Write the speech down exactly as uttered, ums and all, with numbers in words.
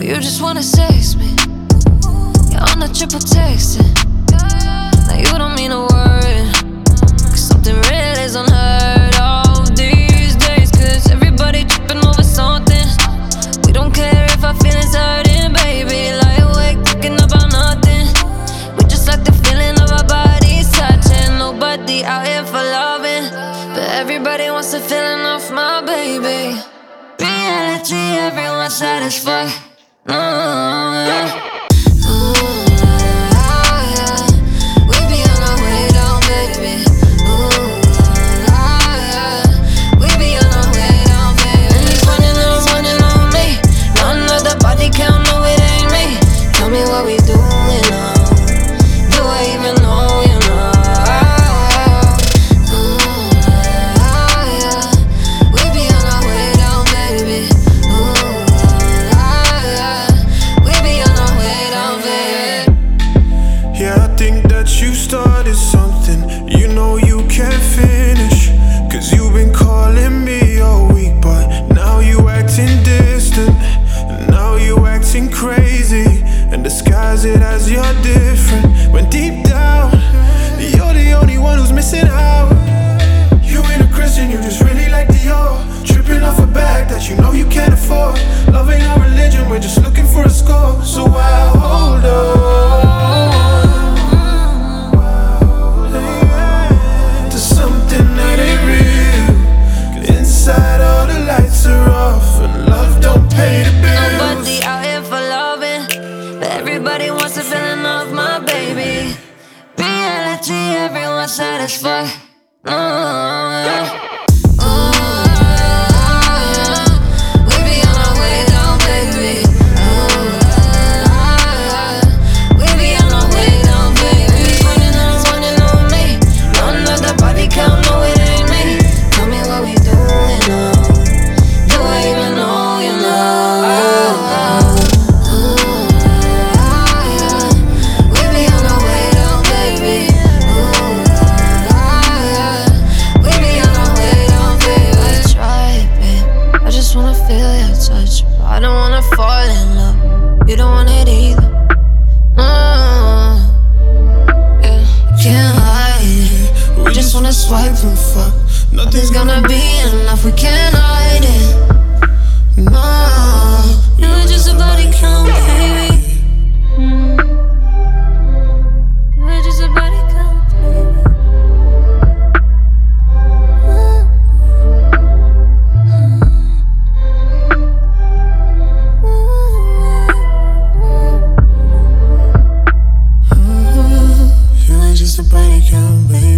you just wanna sex me. You're on the triple texting. Now you don't mean a word, cause something real is unheard of these days. Cause everybody tripping over something. We don't care if our feelings hurting, baby. Lie awake thinking about nothing. We just like the feeling of our bodies touching. Nobody out here for loving, but everybody wants the feeling of my baby. Reality, everyone satisfied. Mm-hmm. You started something you know you can't finish. Cause you've been calling me all week, but now you acting distant. And now you acting crazy and disguise it as you're different, when deep down you're the only one who's missing out. You ain't a Christian, you just really like Dior. Tripping off a bag that you know you can't afford. Love ain't our religion, we're just looking for a score. So why hold on inside all the lights are off and love don't pay the bills? Nobody out here for loving, but everybody wants the feeling of my baby. Reality, everyone satisfied. Mm-hmm. I don't wanna fall in love, you don't want it either. Mm, yeah, can't hide it. We just wanna swipe and fuck. Nothing's gonna be enough, we can't hide it. No, you're just a body count, baby. Mm. You're just a body count, baby. Just a body count, baby.